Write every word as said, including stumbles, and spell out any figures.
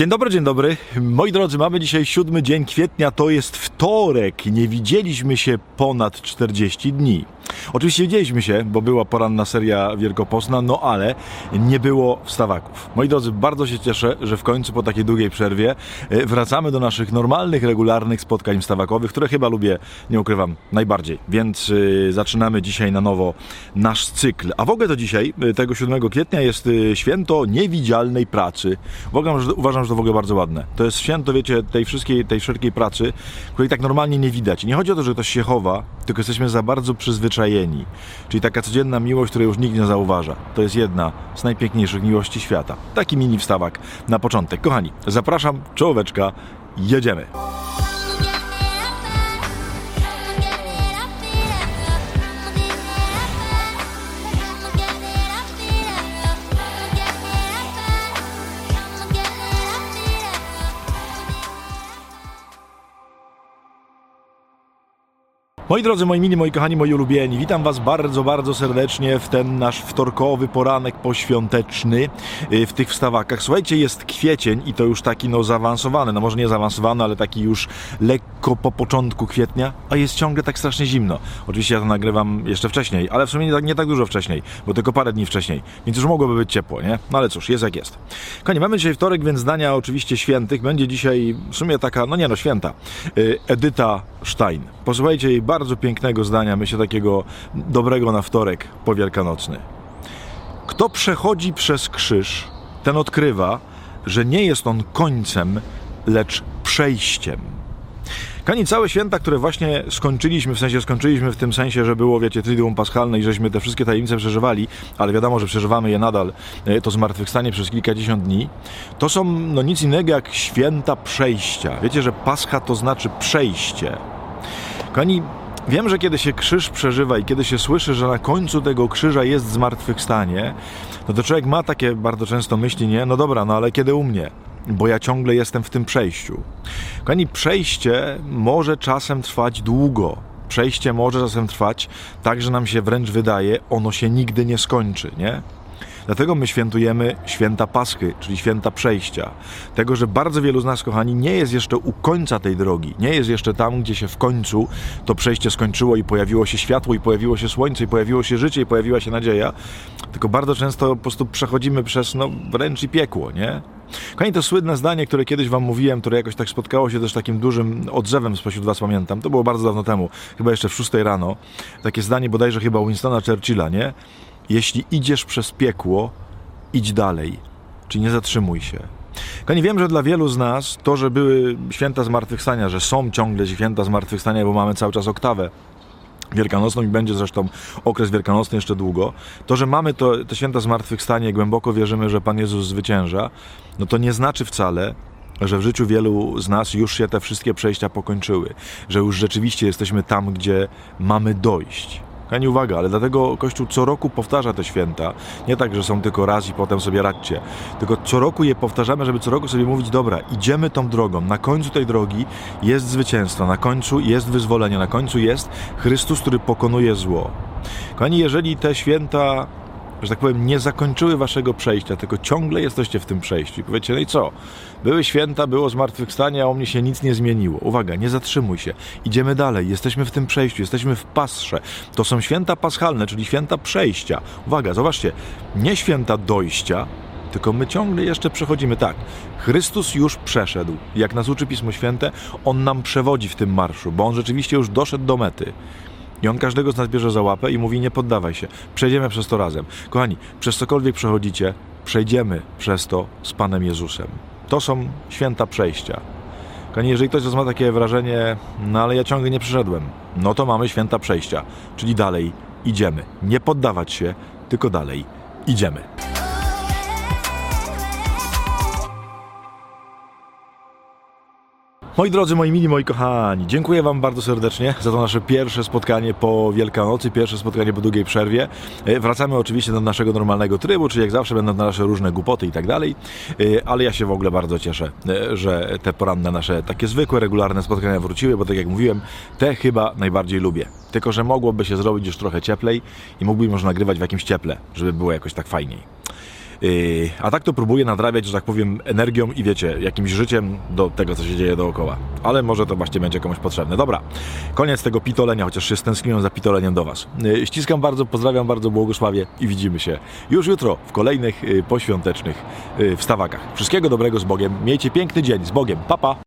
Dzień dobry, dzień dobry. Moi drodzy, mamy dzisiaj siódmy dzień kwietnia, to jest wtorek. Nie widzieliśmy się ponad czterdzieści dni. Oczywiście widzieliśmy się, bo była poranna seria wielkopostna, no ale nie było wstawaków. Moi drodzy, bardzo się cieszę, że w końcu po takiej długiej przerwie wracamy do naszych normalnych, regularnych spotkań wstawakowych, które chyba lubię, nie ukrywam, najbardziej. Więc yy, zaczynamy dzisiaj na nowo nasz cykl. A w ogóle to dzisiaj, tego siódmego kwietnia, jest święto niewidzialnej pracy. Uważam, że, uważam, że to w ogóle bardzo ładne. To jest święto, wiecie, tej wszystkiej, tej wszelkiej pracy, której tak normalnie nie widać. I nie chodzi o to, że ktoś się chowa, tylko jesteśmy za bardzo przyzwyczajeni. Czyli taka codzienna miłość, której już nikt nie zauważa. To jest jedna z najpiękniejszych miłości świata. Taki mini wstawak na początek. Kochani, zapraszam, czołóweczka, jedziemy! Moi drodzy, moi mili, moi kochani, moi ulubieni, witam Was bardzo, bardzo serdecznie w ten nasz wtorkowy poranek poświąteczny w tych wstawakach. Słuchajcie, jest kwiecień i to już taki no zaawansowany, no może nie zaawansowany, ale taki już lekko po początku kwietnia, a jest ciągle tak strasznie zimno. Oczywiście ja to nagrywam jeszcze wcześniej, ale w sumie nie tak, nie tak dużo wcześniej, bo tylko parę dni wcześniej, więc już mogłoby być ciepło, nie? No ale cóż, jest jak jest. Kochani, mamy dzisiaj wtorek, więc dania oczywiście świętych. Będzie dzisiaj w sumie taka, no nie no, święta, Edyta Stein. Posłuchajcie jej bardzo pięknego zdania, myślę takiego dobrego na wtorek powielkanocny. Kto przechodzi przez krzyż, ten odkrywa, że nie jest on końcem, lecz przejściem. Kochani, całe święta, które właśnie skończyliśmy, w sensie skończyliśmy w tym sensie, że było, wiecie, Triduum Paschalne i żeśmy te wszystkie tajemnice przeżywali, ale wiadomo, że przeżywamy je nadal, to zmartwychwstanie przez kilkadziesiąt dni, to są no nic innego jak święta przejścia. Wiecie, że Pascha to znaczy przejście. Kochani, wiem, że kiedy się krzyż przeżywa i kiedy się słyszy, że na końcu tego krzyża jest zmartwychwstanie, no to człowiek ma takie bardzo często myśli, nie? No dobra, no ale kiedy u mnie? Bo ja ciągle jestem w tym przejściu. Kochani, przejście może czasem trwać długo. Przejście może czasem trwać tak, że nam się wręcz wydaje, ono się nigdy nie skończy, nie? Dlatego my świętujemy święta Paschy, czyli święta przejścia. Tego, że bardzo wielu z nas, kochani, nie jest jeszcze u końca tej drogi. Nie jest jeszcze tam, gdzie się w końcu to przejście skończyło i pojawiło się światło, i pojawiło się słońce, i pojawiło się życie, i pojawiła się nadzieja. Tylko bardzo często po prostu przechodzimy przez, no, wręcz i piekło, nie? Kochani, to słynne zdanie, które kiedyś wam mówiłem, które jakoś tak spotkało się też takim dużym odzewem spośród was, pamiętam. To było bardzo dawno temu, chyba jeszcze w szóstej rano. Takie zdanie bodajże chyba Winstona Churchilla, nie? Jeśli idziesz przez piekło, idź dalej, czyli nie zatrzymuj się. Kochani, wiem, że dla wielu z nas to, że były święta zmartwychwstania, że są ciągle święta zmartwychwstania, bo mamy cały czas oktawę wielkanocną i będzie zresztą okres wielkanocny jeszcze długo, to, że mamy to, te święta zmartwychwstanie i głęboko wierzymy, że Pan Jezus zwycięża, no to nie znaczy wcale, że w życiu wielu z nas już się te wszystkie przejścia pokończyły, że już rzeczywiście jesteśmy tam, gdzie mamy dojść. Kochani, uwaga, ale dlatego Kościół co roku powtarza te święta. Nie tak, że są tylko raz i potem sobie radźcie. Tylko co roku je powtarzamy, żeby co roku sobie mówić, dobra, idziemy tą drogą. Na końcu tej drogi jest zwycięstwo, na końcu jest wyzwolenie, na końcu jest Chrystus, który pokonuje zło. Kochani, jeżeli te święta, że tak powiem, nie zakończyły waszego przejścia, tylko ciągle jesteście w tym przejściu. I powiecie, no i co? Były święta, było zmartwychwstanie, a u mnie się nic nie zmieniło. Uwaga, nie zatrzymuj się. Idziemy dalej, jesteśmy w tym przejściu, jesteśmy w Pasrze. To są święta paschalne, czyli święta przejścia. Uwaga, zobaczcie, nie święta dojścia, tylko my ciągle jeszcze przechodzimy. Tak, Chrystus już przeszedł. Jak nas uczy Pismo Święte, On nam przewodzi w tym marszu, bo On rzeczywiście już doszedł do mety. I On każdego z nas bierze za łapę i mówi, nie poddawaj się, przejdziemy przez to razem. Kochani, przez cokolwiek przechodzicie, przejdziemy przez to z Panem Jezusem. To są święta przejścia. Kochani, jeżeli ktoś z was ma takie wrażenie, no ale ja ciągle nie przyszedłem, no to mamy święta przejścia, czyli dalej idziemy. Nie poddawać się, tylko dalej idziemy. Moi drodzy, moi mili, moi kochani, dziękuję wam bardzo serdecznie za to nasze pierwsze spotkanie po Wielkanocy, pierwsze spotkanie po długiej przerwie. Wracamy oczywiście do naszego normalnego trybu, czyli jak zawsze będą nasze różne głupoty i tak dalej, ale ja się w ogóle bardzo cieszę, że te poranne nasze takie zwykłe, regularne spotkania wróciły, bo tak jak mówiłem, te chyba najbardziej lubię. Tylko że mogłoby się zrobić już trochę cieplej i mógłbym już nagrywać w jakimś cieple, żeby było jakoś tak fajniej. Yy, a tak to próbuję nadrabiać, że tak powiem, energią i wiecie, jakimś życiem do tego, co się dzieje dookoła. Ale może to właśnie będzie komuś potrzebne. Dobra, koniec tego pitolenia, chociaż się stęskniłem za pitoleniem do Was. Yy, ściskam bardzo, pozdrawiam bardzo, błogosławię i widzimy się już jutro w kolejnych yy, poświątecznych yy, wstawakach. Wszystkiego dobrego z Bogiem. Miejcie piękny dzień. Z Bogiem. Pa, pa.